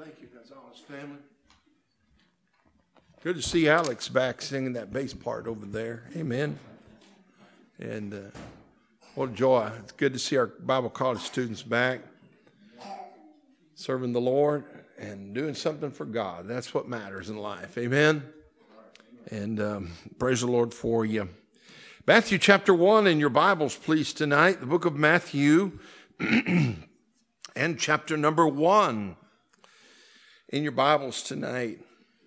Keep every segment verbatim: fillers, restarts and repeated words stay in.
Thank you, Gonzalez family. Good to see Alex back singing that bass part over there. Amen. And uh, what a joy. It's good to see our Bible college students back serving the Lord and doing something for God. That's what matters in life. Amen. And um, praise the Lord for you. Matthew chapter one in your Bibles, please, tonight. The book of Matthew and chapter number one in your Bibles tonight.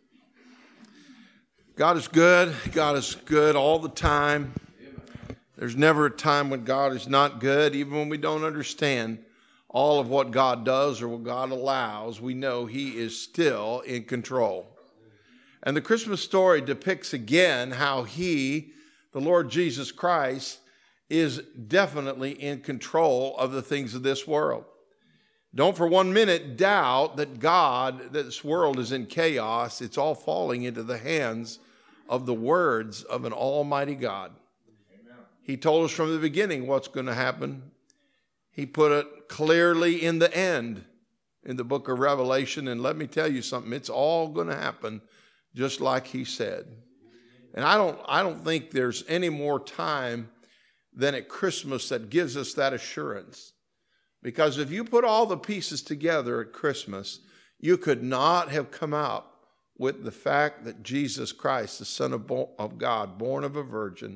God is good. God is good all the time. There's never a time when God is not good. Even when we don't understand all of what God does or what God allows, we know He is still in control. And the Christmas story depicts again how He, the Lord Jesus Christ, is definitely in control of the things of this world. Don't for one minute doubt that God, that this world is in chaos. It's all falling into the hands of the words of an almighty God. Amen. He told us from the beginning what's going to happen. He put it clearly in the end in the book of Revelation. And let me tell you something, it's all going to happen just like He said. And I don't, I don't think there's any more time than at Christmas that gives us that assurance. Because if you put all the pieces together at Christmas, you could not have come out with the fact that Jesus Christ, the Son of, bo- of God, born of a virgin,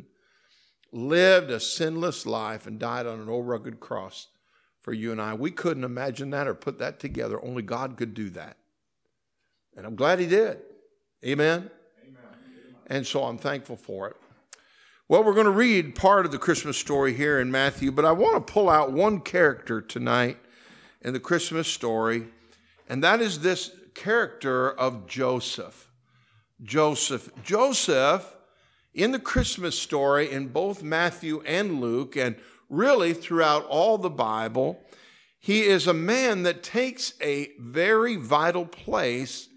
lived a sinless life and died on an old rugged cross for you and I. We couldn't imagine that or put that together. Only God could do that. And I'm glad He did. Amen? Amen. And so I'm thankful for it. Well, we're going to read part of the Christmas story here in Matthew, but I want to pull out one character tonight in the Christmas story, and that is this character of Joseph. Joseph. Joseph, in the Christmas story, in both Matthew and Luke, and really throughout all the Bible, he is a man that takes a very vital place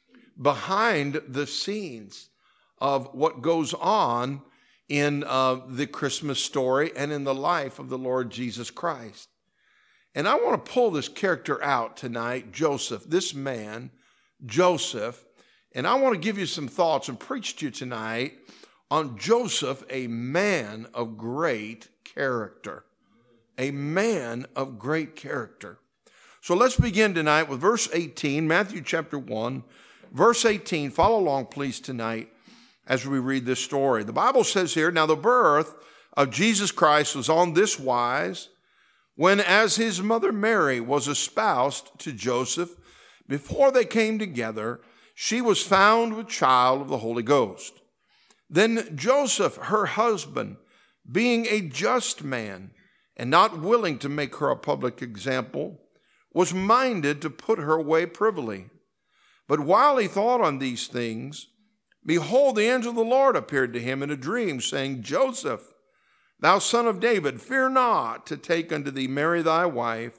behind the scenes of what goes on in uh, the Christmas story and in the life of the Lord Jesus Christ. And I want to pull this character out tonight, Joseph, this man, Joseph, and I want to give you some thoughts and preach to you tonight on Joseph, a man of great character, a man of great character. So let's begin tonight with verse eighteen, Matthew chapter one, verse eighteen. Follow along, please, tonight as we read this story. The Bible says here, now the birth of Jesus Christ was on this wise, when as his mother Mary was espoused to Joseph, before they came together, she was found with child of the Holy Ghost. Then Joseph, her husband, being a just man, and not willing to make her a public example, was minded to put her away privily. But while he thought on these things, behold, the angel of the Lord appeared to him in a dream, saying, Joseph, thou son of David, fear not to take unto thee Mary thy wife,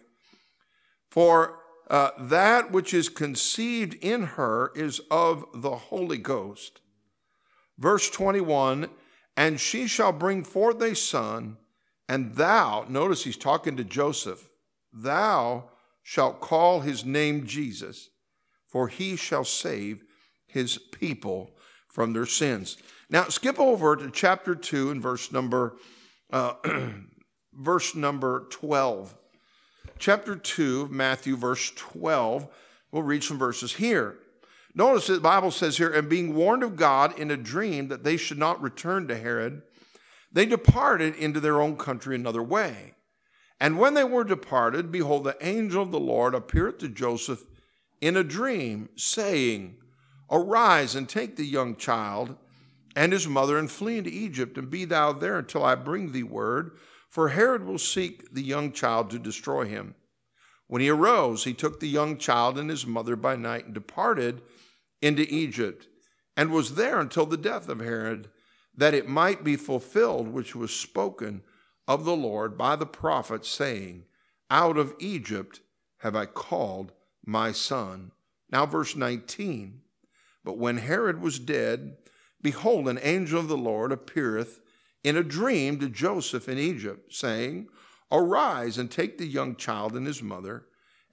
for uh, that which is conceived in her is of the Holy Ghost. Verse twenty-one, and she shall bring forth a son, and thou, notice he's talking to Joseph, thou shalt call his name Jesus, for he shall save his people from their sins. Now, skip over to chapter two and verse number uh, verse number twelve. Chapter two of Matthew, verse twelve. We'll read some verses here. Notice that the Bible says here, and being warned of God in a dream that they should not return to Herod, they departed into their own country another way. And when they were departed, behold, the angel of the Lord appeared to Joseph in a dream, saying, arise and take the young child and his mother and flee into Egypt, and be thou there until I bring thee word, for Herod will seek the young child to destroy him. When he arose, he took the young child and his mother by night and departed into Egypt, and was there until the death of Herod, that it might be fulfilled which was spoken of the Lord by the prophet, saying, out of Egypt have I called my son. Now verse nineteen. But when Herod was dead, behold, an angel of the Lord appeareth in a dream to Joseph in Egypt, saying, arise and take the young child and his mother,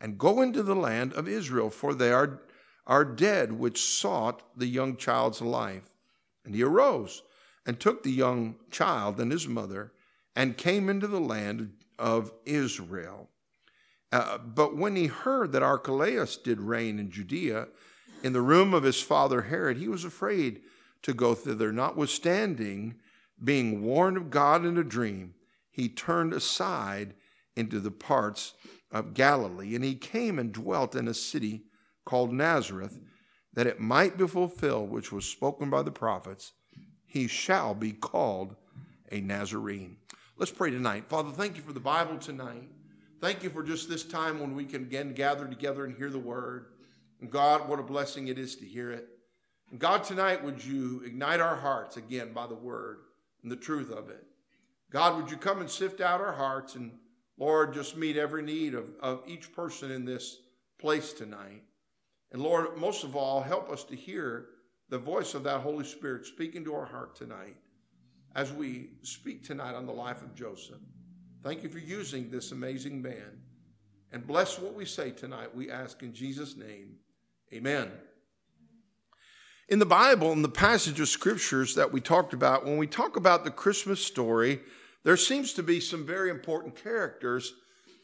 and go into the land of Israel, for they are, are dead which sought the young child's life. And he arose and took the young child and his mother and came into the land of Israel. Uh, but when he heard that Archelaus did reign in Judea, in the room of his father Herod, he was afraid to go thither. Notwithstanding, being warned of God in a dream, he turned aside into the parts of Galilee. And he came and dwelt in a city called Nazareth, that it might be fulfilled, which was spoken by the prophets, he shall be called a Nazarene. Let's pray tonight. Father, thank you for the Bible tonight. Thank you for just this time when we can again gather together and hear the word. And God, what a blessing it is to hear it. And God, tonight, would you ignite our hearts again by the word and the truth of it. God, would you come and sift out our hearts and, Lord, just meet every need of, of each person in this place tonight. And Lord, most of all, help us to hear the voice of that Holy Spirit speaking to our heart tonight as we speak tonight on the life of Joseph. Thank you for using this amazing man. And bless what we say tonight, we ask in Jesus' name. Amen. In the Bible, in the passage of scriptures that we talked about, when we talk about the Christmas story, there seems to be some very important characters,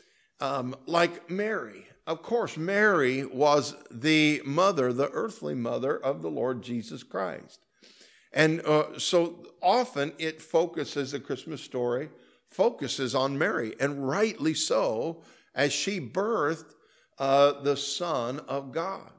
um, like Mary. Of course, Mary was the mother, the earthly mother of the Lord Jesus Christ. And uh, so often it focuses, the Christmas story focuses on Mary, and rightly so, as she birthed uh, the Son of God.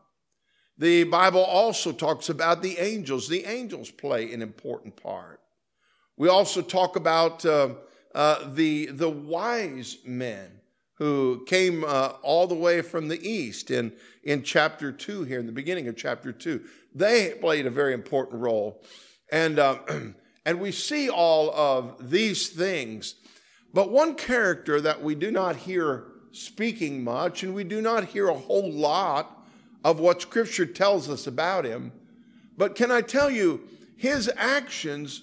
The Bible also talks about the angels. The angels play an important part. We also talk about uh, uh, the, the wise men who came uh, all the way from the east in, in chapter two here, in the beginning of chapter two. They played a very important role. And, uh, and we see all of these things. But one character that we do not hear speaking much, and we do not hear a whole lot of what Scripture tells us about him. But can I tell you, his actions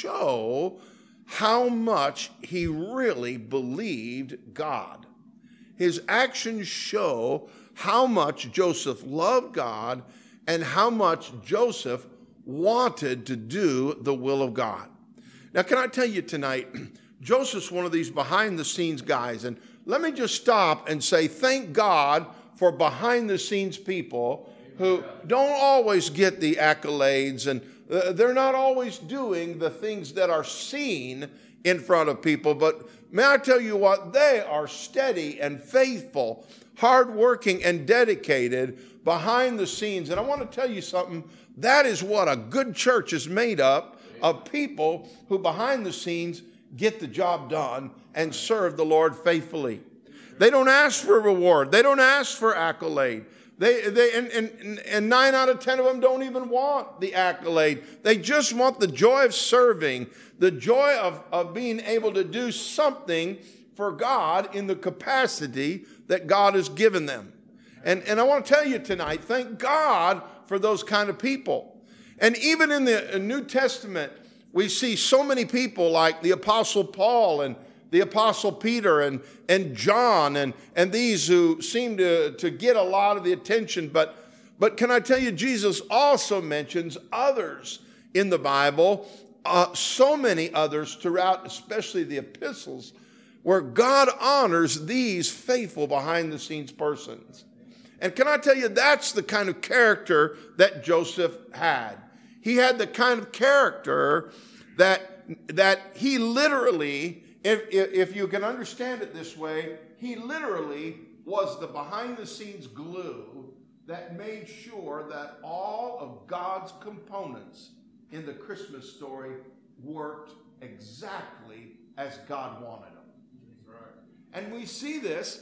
show how much he really believed God. His actions show how much Joseph loved God and how much Joseph wanted to do the will of God. Now, can I tell you tonight, Joseph's one of these behind-the-scenes guys. And let me just stop and say thank God for behind-the-scenes people who don't always get the accolades, and uh, they're not always doing the things that are seen in front of people. But may I tell you what? They are steady and faithful, hardworking and dedicated behind the scenes. And I want to tell you something. That is what a good church is made up of, people who behind the scenes get the job done and serve the Lord faithfully. They don't ask for a reward. They don't ask for accolade. They, they, and, and, and nine out of ten of them don't even want the accolade. They just want the joy of serving, the joy of, of being able to do something for God in the capacity that God has given them. And, and I want to tell you tonight, thank God for those kind of people. And even in the New Testament, we see so many people like the Apostle Paul and the Apostle Peter and, and John and, and these who seem to, to get a lot of the attention. But, but can I tell you, Jesus also mentions others in the Bible, uh, so many others throughout, especially the epistles, where God honors these faithful behind-the-scenes persons. And can I tell you, that's the kind of character that Joseph had. He had the kind of character that, that he literally... If, if, if you can understand it this way, he literally was the behind-the-scenes glue that made sure that all of God's components in the Christmas story worked exactly as God wanted them. Right. And we see this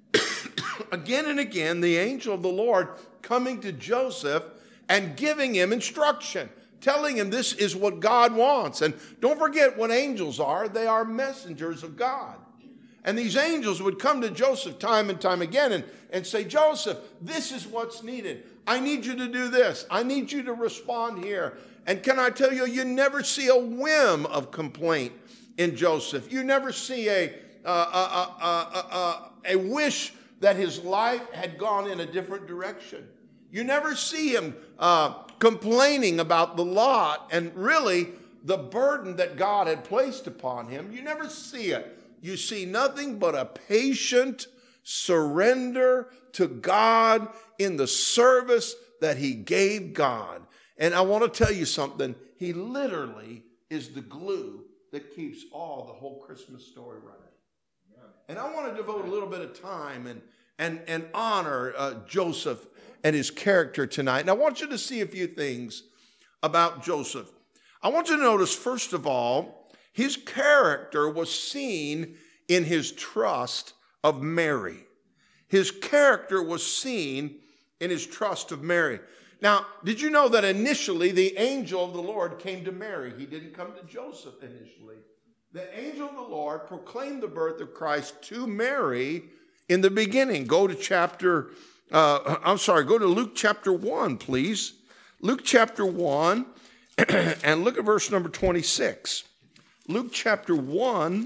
again and again, the angel of the Lord coming to Joseph and giving him instruction, telling him this is what God wants. And don't forget what angels are. They are messengers of God. And these angels would come to Joseph time and time again and, and say, Joseph, this is what's needed. I need you to do this. I need you to respond here. And can I tell you, you never see a whim of complaint in Joseph. You never see a, uh, a, a, a, a, a wish that his life had gone in a different direction. You never see him uh, complaining about the lot and really the burden that God had placed upon him. You never see it. You see nothing but a patient surrender to God in the service that he gave God. And I want to tell you something. He literally is the glue that keeps all the whole Christmas story running. And I want to devote a little bit of time and and and honor uh, Joseph and his character tonight. And I want you to see a few things about Joseph. I want you to notice, first of all, his character was seen in his trust of Mary. His character was seen in his trust of Mary. Now, did you know that initially the angel of the Lord came to Mary? He didn't come to Joseph initially. The angel of the Lord proclaimed the birth of Christ to Mary in the beginning. Go to chapter, uh, I'm sorry, go to Luke chapter one, please. Luke chapter one, and look at verse number twenty-six. Luke chapter one,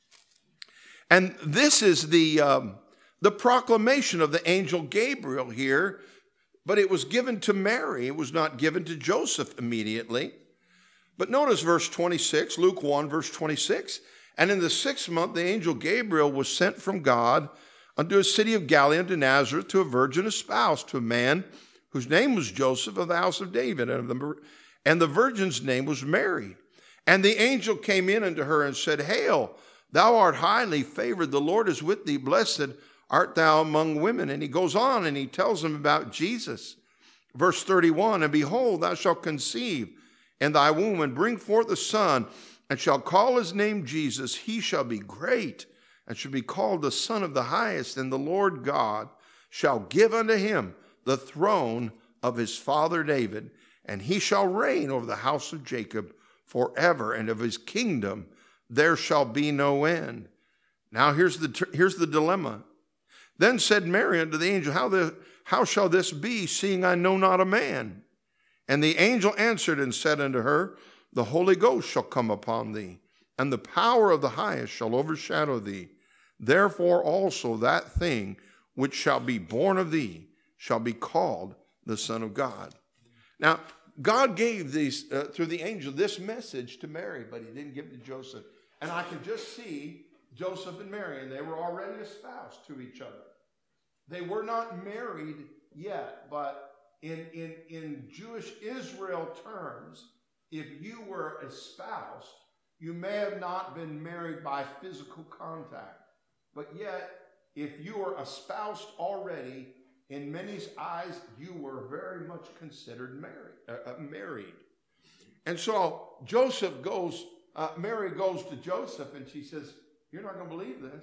and this is the, um, the proclamation of the angel Gabriel here, but it was given to Mary. It was not given to Joseph immediately. But notice verse twenty-six, Luke one, verse twenty-six. And in the sixth month, the angel Gabriel was sent from God unto a city of Galilee, unto Nazareth, to a virgin espoused to a man whose name was Joseph of the house of David. And the, and the virgin's name was Mary. And the angel came in unto her and said, Hail, thou art highly favored. The Lord is with thee. Blessed art thou among women. And he goes on and he tells them about Jesus. Verse thirty-one, And behold, thou shalt conceive in thy womb, and bring forth a son, and shall call his name Jesus. He shall be great, and shall be called the Son of the Highest. And the Lord God shall give unto him the throne of his father David, and he shall reign over the house of Jacob forever, and of his kingdom there shall be no end. Now here's the here's the dilemma. Then said Mary unto the angel, How the how shall this be, seeing I know not a man? And the angel answered and said unto her, The Holy Ghost shall come upon thee, and the power of the highest shall overshadow thee. Therefore also that thing which shall be born of thee shall be called the Son of God. Now, God gave these, uh, through the angel, this message to Mary, but he didn't give it to Joseph. And I can just see Joseph and Mary, and they were already espoused to each other. They were not married yet, but In, in, in Jewish Israel terms, if you were espoused, you may have not been married by physical contact. But yet, if you were espoused already, in many's eyes, you were very much considered married. Uh, uh, married. And so Joseph goes, uh, Mary goes to Joseph and she says, You're not going to believe this.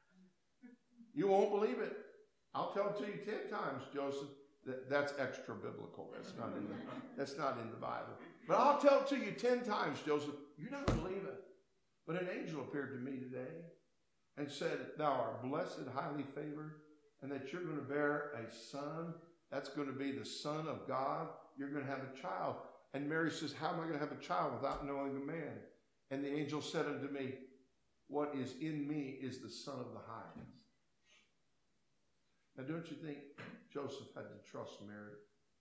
You won't believe it. I'll tell it to you ten times, Joseph. That's extra biblical. That's not in the, that's not in the Bible. But I'll tell it to you ten times, Joseph. You're not going to believe it. But an angel appeared to me today and said, Thou art blessed, highly favored, and that you're going to bear a son. That's going to be the Son of God. You're going to have a child. And Mary says, How am I going to have a child without knowing a man? And the angel said unto me, What is in me is the Son of the highest. Now, don't you think Joseph had to trust Mary?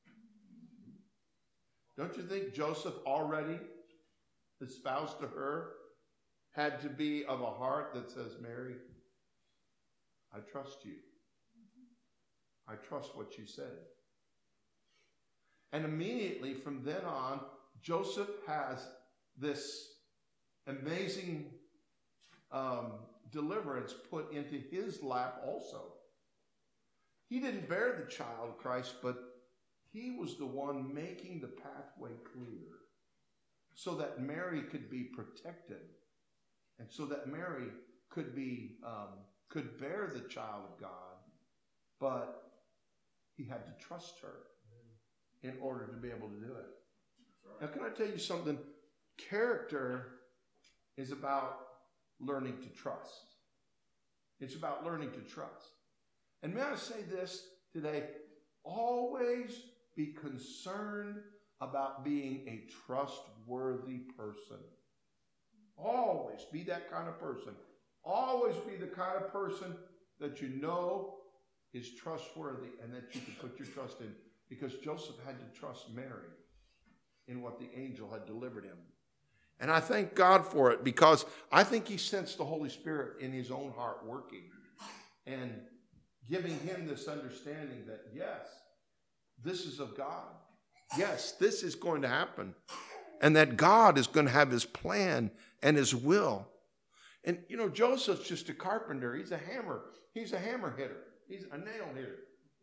Don't you think Joseph, already espoused to her, had to be of a heart that says, Mary, I trust you. I trust what you said. And immediately from then on, Joseph has this amazing um, deliverance put into his lap also. He didn't bear the child Christ, but he was the one making the pathway clear so that Mary could be protected and so that Mary could be um, could bear the child of God, but he had to trust her in order to be able to do it. Now, can I tell you something? Character is about learning to trust. It's about learning to trust. And may I say this today, always be concerned about being a trustworthy person. Always be that kind of person. Always be the kind of person that you know is trustworthy and that you can put your trust in, because Joseph had to trust Mary in what the angel had delivered him. And I thank God for it, because I think he sensed the Holy Spirit in his own heart working and giving him this understanding that, yes, this is of God. Yes, this is going to happen. And that God is going to have his plan and his will. And, you know, Joseph's just a carpenter. He's a hammer. He's a hammer hitter. He's a nail hitter.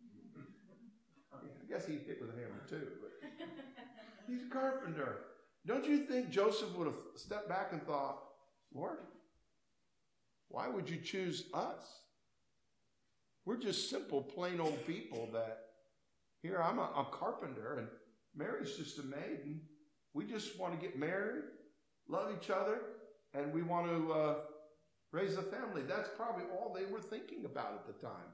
I guess he hit with a hammer too. But he's a carpenter. Don't you think Joseph would have stepped back and thought, Lord, why would you choose us? We're just simple, plain old people that, here I'm a, a carpenter and Mary's just a maiden. We just want to get married, love each other, and we want to uh, raise a family. That's probably all they were thinking about at the time.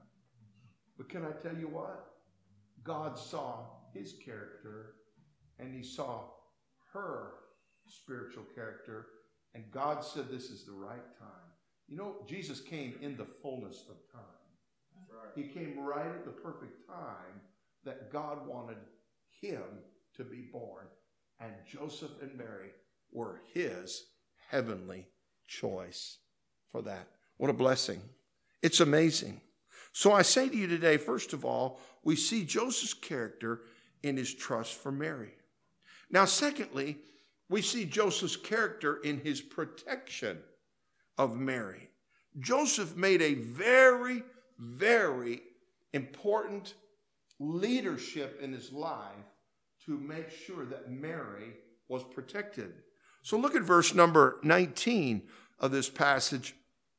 But can I tell you what? God saw his character, and he saw her spiritual character, and God said this is the right time. You know, Jesus came in the fullness of time. That's right. He came right at the perfect time that God wanted him to be born. And Joseph and Mary were his heavenly choice for that. What a blessing. It's amazing. So I say to you today, first of all, we see Joseph's character in his trust for Mary. Now, secondly, we see Joseph's character in his protection of Mary. Joseph made a very, very important leadership in his life to make sure that Mary was protected. So look at verse number nineteen of this passage.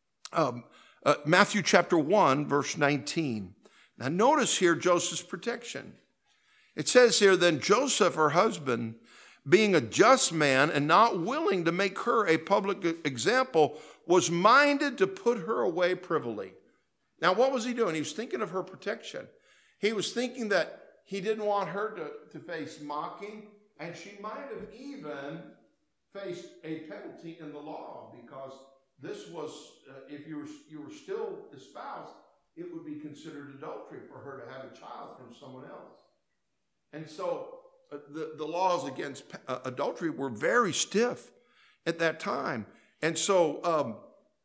Um, uh, Matthew chapter one, verse nineteen. Now notice here Joseph's protection. It says here, then Joseph, her husband, being a just man and not willing to make her a public example, was minded to put her away privily. Now what was he doing? He was thinking of her protection. He was thinking that he didn't want her to, to face mocking, and she might have even faced a penalty in the law, because this was, uh, if you were, you were still espoused, it would be considered adultery for her to have a child from someone else. And so uh, the, the laws against uh, adultery were very stiff at that time. And so, um,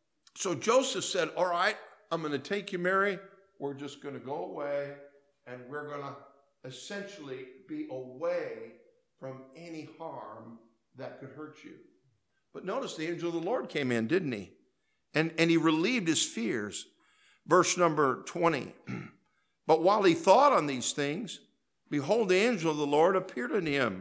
so Joseph said, all right, I'm going to take you, Mary. We're just going to go away, and we're going to essentially be away from any harm that could hurt you. But notice the angel of the Lord came in, didn't he? And, and he relieved his fears. Verse number twenty. But while he thought on these things, behold, the angel of the Lord appeared unto him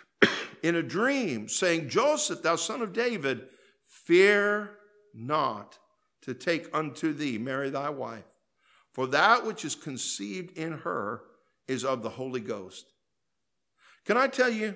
in a dream, saying, Joseph, thou son of David, fear not to take unto thee Mary thy wife, for that which is conceived in her is of the Holy Ghost. Can I tell you,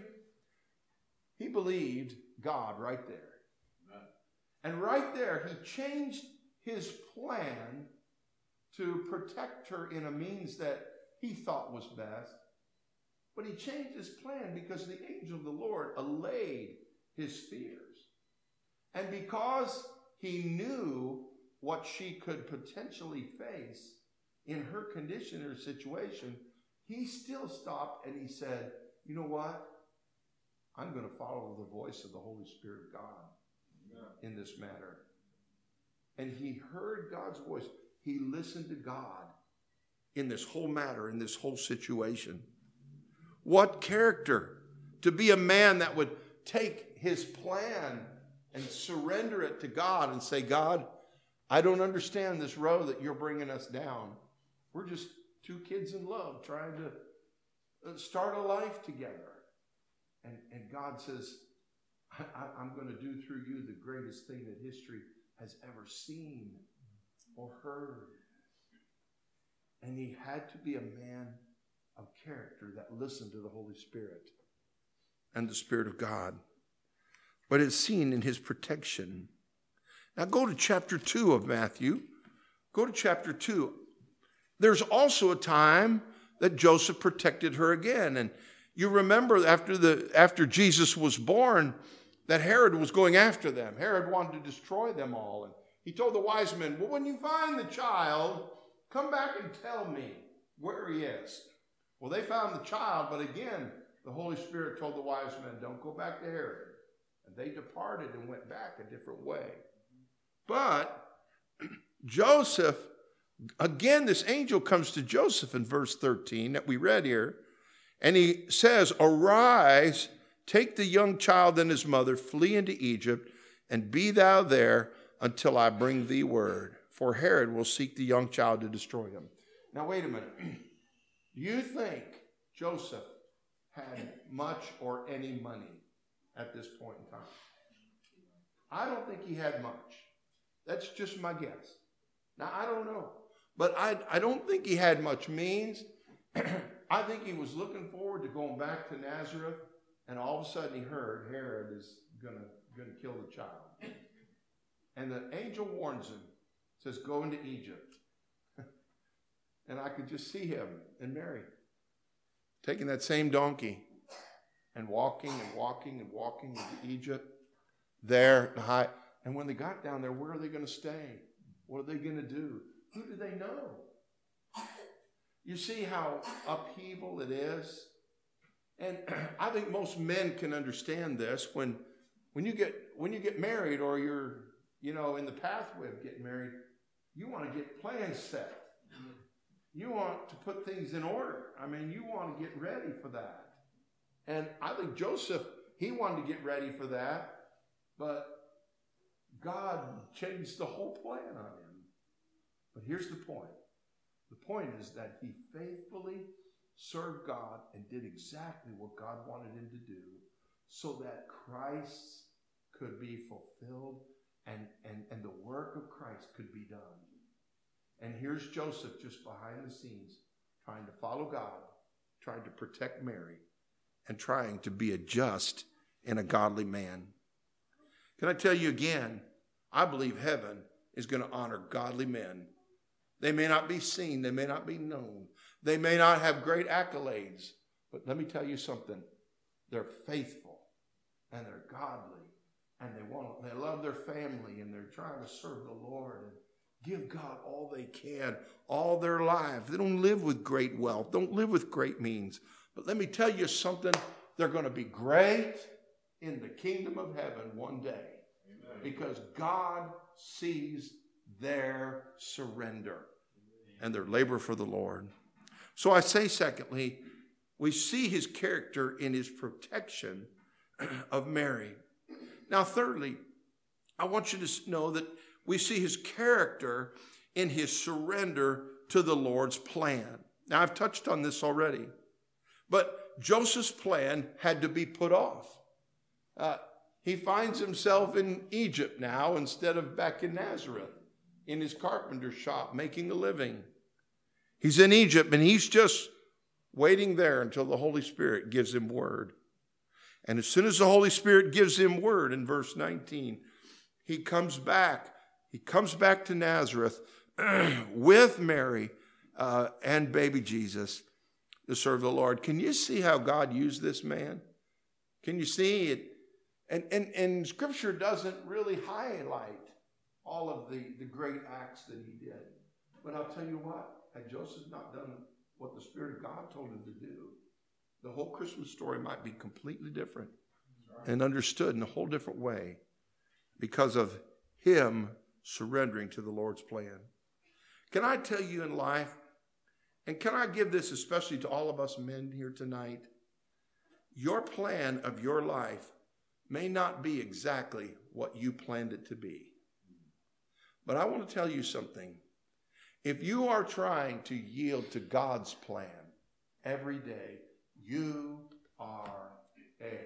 he believed God right there. And right there, he changed his plan to protect her in a means that he thought was best. But he changed his plan because the angel of the Lord allayed his fears. And because he knew what she could potentially face in her condition or situation, he still stopped and he said, you know what? I'm going to follow the voice of the Holy Spirit of God yeah. in this matter. And he heard God's voice. He listened to God in this whole matter, in this whole situation. What character to be a man that would take his plan and surrender it to God and say, God, I don't understand this road that you're bringing us down. We're just two kids in love trying to start a life together. And, and God says, I, I, I'm going to do through you the greatest thing that history has ever seen or heard. And he had to be a man of character that listened to the Holy Spirit and the Spirit of God. But it's seen in his protection. Now go to chapter two of Matthew. Go to chapter two. There's also a time that Joseph protected her again. And you remember after the after Jesus was born, that Herod was going after them. Herod wanted to destroy them all. And he told the wise men, well, when you find the child, come back and tell me where he is. Well, they found the child, but again, the Holy Spirit told the wise men, don't go back to Herod. And they departed and went back a different way. But Joseph, again, this angel comes to Joseph in verse thirteen that we read here. And he says, arise, take the young child and his mother, flee into Egypt, and be thou there until I bring thee word. For Herod will seek the young child to destroy him. Now, wait a minute. Do you think Joseph had much or any money at this point in time? I don't think he had much. That's just my guess. Now, I don't know. But I, I don't think he had much means. I think he was looking forward to going back to Nazareth, and all of a sudden he heard Herod is going to going to kill the child. And the angel warns him, says, go into Egypt. And I could just see him and Mary taking that same donkey and walking and walking and walking into Egypt, there to hide. And when they got down there, where are they going to stay? What are they going to do? Who do they know? You see how upheaval it is? And I think most men can understand this. When when you get when you get married, or you're, you know, in the pathway of getting married, you want to get plans set. You want to put things in order. I mean, you want to get ready for that. And I think Joseph, he wanted to get ready for that, but God changed the whole plan on him. But here's the point. The point is that he faithfully served God and did exactly what God wanted him to do, so that Christ could be fulfilled and, and, and the work of Christ could be done. And here's Joseph just behind the scenes, trying to follow God, trying to protect Mary, and trying to be a just and a godly man. Can I tell you again, I believe heaven is going to honor godly men. They may not be seen, they may not be known, they may not have great accolades, but let me tell you something. They're faithful and they're godly, and they want they love their family, and they're trying to serve the Lord and give God all they can, all their life. They don't live with great wealth, don't live with great means. But let me tell you something, they're going to be great in the kingdom of heaven one day. Amen. Because God sees their surrender and their labor for the Lord. So I say, secondly, we see his character in his protection of Mary. Now, thirdly, I want you to know that we see his character in his surrender to the Lord's plan. Now, I've touched on this already, but Joseph's plan had to be put off. Uh, he finds himself in Egypt now instead of back in Nazareth, in his carpenter shop, making a living. He's in Egypt, and he's just waiting there until the Holy Spirit gives him word. And as soon as the Holy Spirit gives him word, in verse nineteen, he comes back. He comes back to Nazareth with Mary uh, and baby Jesus to serve the Lord. Can you see how God used this man? Can you see it? And, and, and Scripture doesn't really highlight all of the, the great acts that he did. But I'll tell you what, had Joseph not done what the Spirit of God told him to do, the whole Christmas story might be completely different and understood in a whole different way because of him surrendering to the Lord's plan. Can I tell you in life, and can I give this especially to all of us men here tonight, your plan of your life may not be exactly what you planned it to be. But I want to tell you something. If you are trying to yield to God's plan every day, you are a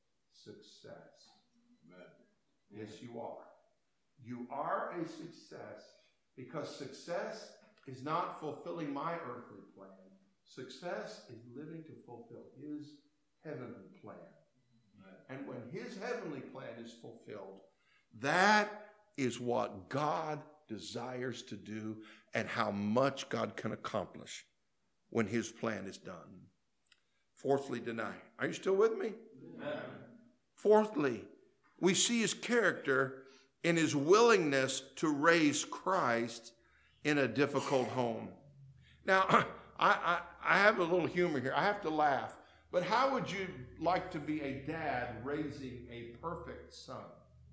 success. Amen. Yes, you are. You are a success because success is not fulfilling my earthly plan. Success is living to fulfill his heavenly plan. Amen. And when his heavenly plan is fulfilled, that is what God desires to do and how much God can accomplish when his plan is done. Fourthly, deny. Are you still with me? Amen. Fourthly, we see his character in his willingness to raise Christ in a difficult home. Now, I, I, I have a little humor here. I have to laugh. But how would you like to be a dad raising a perfect son?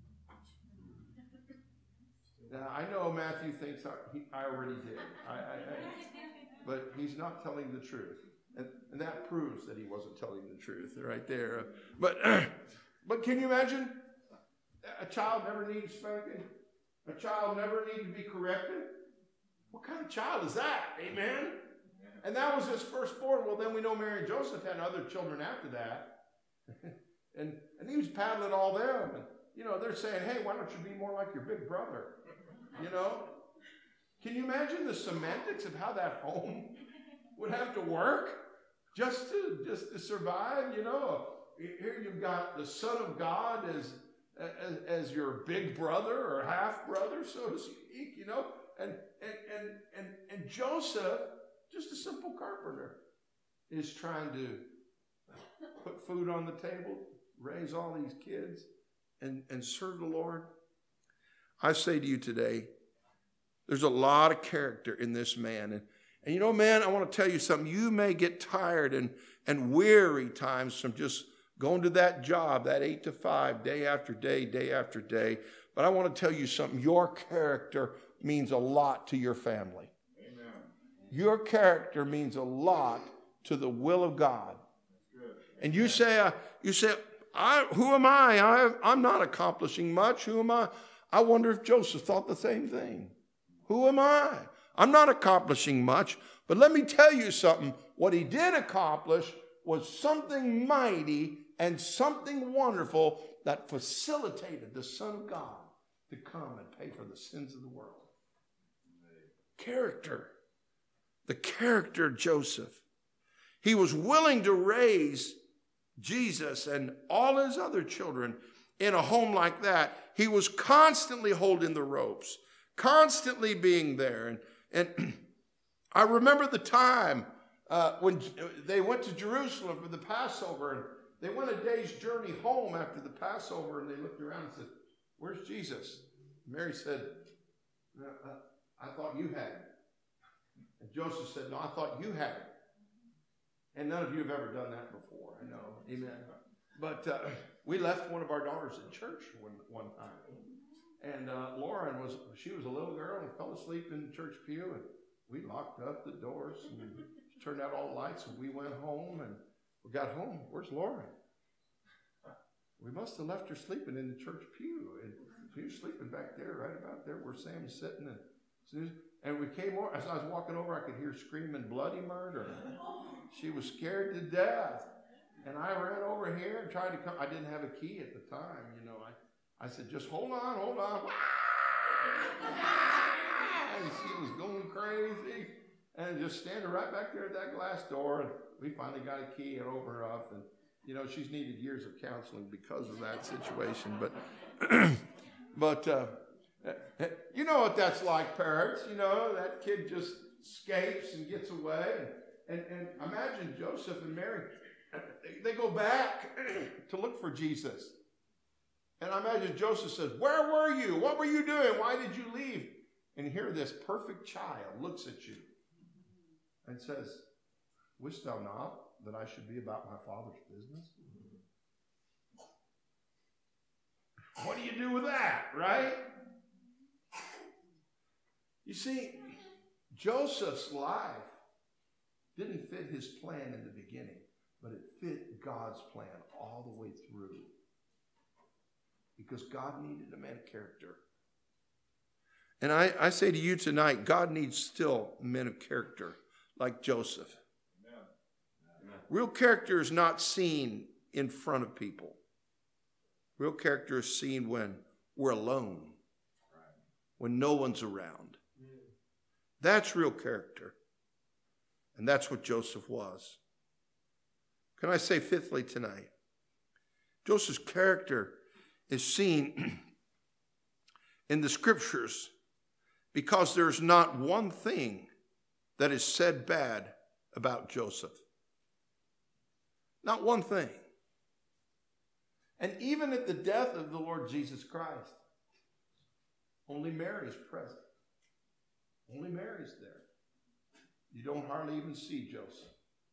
Now, I know Matthew thinks I, he, I already did. I, I, I, but he's not telling the truth. And, and that proves that he wasn't telling the truth right there. But, but can you imagine? A child never needs spanking. A child never needs to be corrected. What kind of child is that? Amen? And that was his firstborn. Well, then we know Mary and Joseph had other children after that. and, and he was paddling all them. And, you know, they're saying, hey, why don't you be more like your big brother? You know? Can you imagine the semantics of how that home would have to work just to just to survive? You know, here you've got the Son of God as as, as your big brother or half brother, so to speak. You know, and and and and and Joseph, just a simple carpenter, is trying to put food on the table, raise all these kids, and and serve the Lord. I say to you today, there's a lot of character in this man. And, and you know, man, I want to tell you something. You may get tired and, and weary times from just going to that job, that eight to five, day after day, day after day. But I want to tell you something. Your character means a lot to your family. Amen. Your character means a lot to the will of God. And you say, uh, you say, I, who am I? I? I'm not accomplishing much. Who am I? I wonder if Joseph thought the same thing. Who am I? I'm not accomplishing much, but let me tell you something. What he did accomplish was something mighty and something wonderful that facilitated the Son of God to come and pay for the sins of the world. Character. The character of Joseph. He was willing to raise Jesus and all his other children in a home like that. He was constantly holding the ropes, constantly being there. And, and I remember the time uh, when they went to Jerusalem for the Passover, and they went a day's journey home after the Passover, and they looked around and said, where's Jesus? Mary said, uh, I thought you had him. And Joseph said, no, I thought you had him. And none of you have ever done that before, I know. Amen. But uh, we left one of our daughters at church one, one time. And uh, Lauren, was she was a little girl and fell asleep in the church pew. And we locked up the doors and turned out all the lights. And we went home and we got home. Where's Lauren? We must have left her sleeping in the church pew. And she was sleeping back there, right about there where Sam's sitting. And, and we came over. As I was walking over, I could hear screaming bloody murder. She was scared to death. And I ran over here and tried to come. I didn't have a key at the time, you know. I, I said, just hold on, hold on. And she was going crazy. And just standing right back there at that glass door. And we finally got a key and opened her up. And, you know, she's needed years of counseling because of that situation. But, but uh, you know what that's like, parents. You know, that kid just escapes and gets away. And, and, and imagine Joseph and Mary. They go back to look for Jesus. And I imagine Joseph says, where were you? What were you doing? Why did you leave? And here this perfect child looks at you and says, wish thou not that I should be about my father's business? What do you do with that, right? You see, Joseph's life didn't fit his plan in the beginning. But it fit God's plan all the way through. Because God needed a man of character. And I, I say to you tonight, God needs still men of character like Joseph. Amen. Amen. Real character is not seen in front of people. Real character is seen when we're alone. Right. When no one's around. Mm. That's real character. And that's what Joseph was. Can I say fifthly tonight? Joseph's character is seen in the scriptures because there's not one thing that is said bad about Joseph. Not one thing. And even at the death of the Lord Jesus Christ, only Mary is present. Only Mary's there. You don't hardly even see Joseph.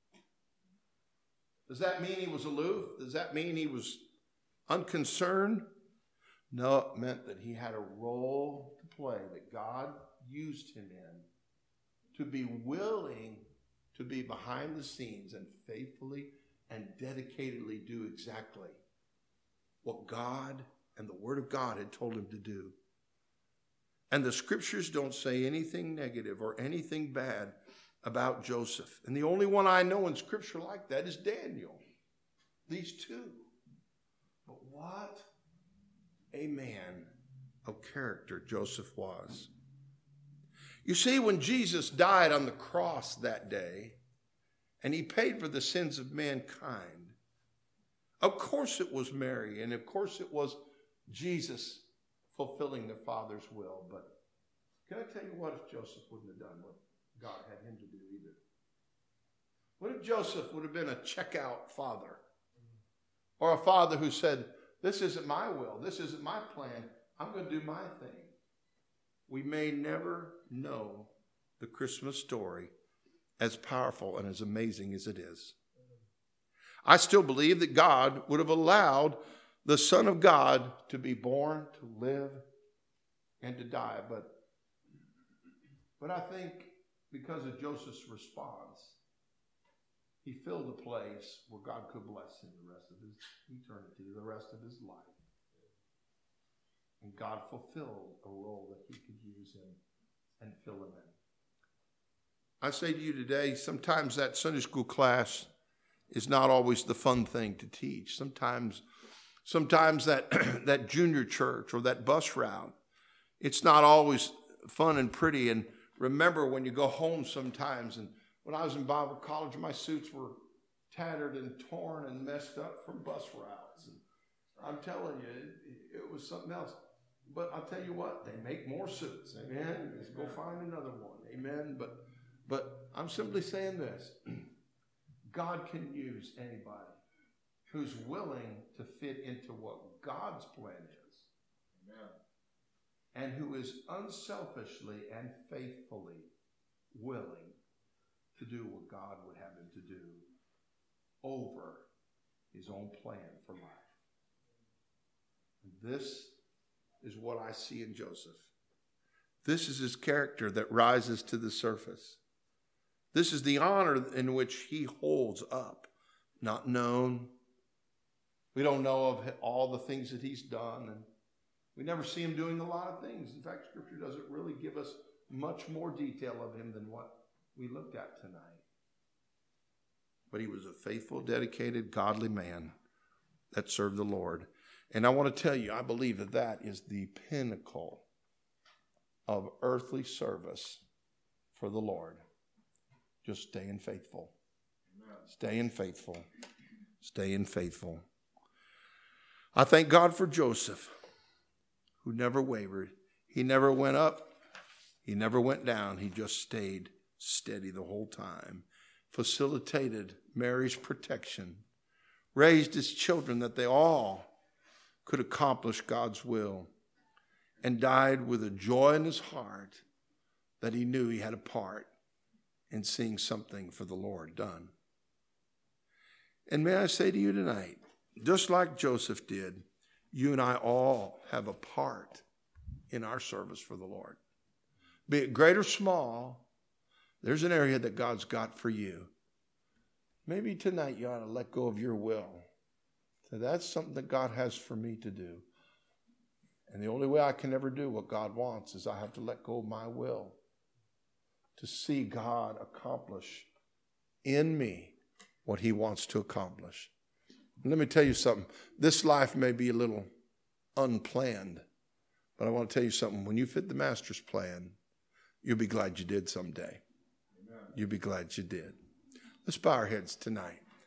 Does that mean he was aloof? Does that mean he was unconcerned? No, it meant that he had a role to play, that God used him in, to be willing to be behind the scenes and faithfully and dedicatedly do exactly what God and the Word of God had told him to do. And the scriptures don't say anything negative or anything bad about Joseph. And the only one I know in scripture like that is Daniel. These two. But what a man of character Joseph was. You see, when Jesus died on the cross that day, and he paid for the sins of mankind, of course it was Mary, and of course it was Jesus fulfilling the Father's will. But can I tell you what, if Joseph wouldn't have done what God had him to do either? What if Joseph would have been a checkout father? Or a father who said, this isn't my will, this isn't my plan, I'm going to do my thing. We may never know the Christmas story as powerful and as amazing as it is. I still believe that God would have allowed the Son of God to be born, to live, and to die. But, but I think because of Joseph's response, he filled a place where God could bless him the rest of his eternity, the rest of his life. And God fulfilled a role that he could use him and fill him in. I say to you today, sometimes that Sunday school class is not always the fun thing to teach. Sometimes, sometimes that, that junior church or that bus route, it's not always fun and pretty. And remember when you go home sometimes, and when I was in Bible college, my suits were tattered and torn and messed up from bus routes. And I'm telling you, it, it was something else. But I'll tell you what, they make more suits. Amen. Just go find another one. Amen. But but I'm simply saying this. God can use anybody who's willing to fit into what God's plan is. Amen. And who is unselfishly and faithfully willing to do what God would have him to do over his own plan for life. And this is what I see in Joseph. This is his character that rises to the surface. This is the honor in which he holds up, not known. We don't know of all the things that he's done, and we never see him doing a lot of things. In fact, Scripture doesn't really give us much more detail of him than what we looked at tonight. But he was a faithful, dedicated, godly man that served the Lord. And I want to tell you, I believe that that is the pinnacle of earthly service for the Lord. Just staying faithful. Amen. Staying faithful. Staying faithful. I thank God for Joseph, who never wavered. He never went up. He never went down. He just stayed steady the whole time. Facilitated Mary's protection. Raised his children that they all could accomplish God's will. And died with a joy in his heart that he knew he had a part in seeing something for the Lord done. And may I say to you tonight, just like Joseph did, you and I all have a part in our service for the Lord. Be it great or small, there's an area that God's got for you. Maybe tonight you ought to let go of your will. So that's something that God has for me to do. And the only way I can ever do what God wants is I have to let go of my will to see God accomplish in me what he wants to accomplish. And let me tell you something. This life may be a little unplanned, but I want to tell you something. When you fit the Master's plan, you'll be glad you did someday. Amen. You'll be glad you did. Let's bow our heads tonight.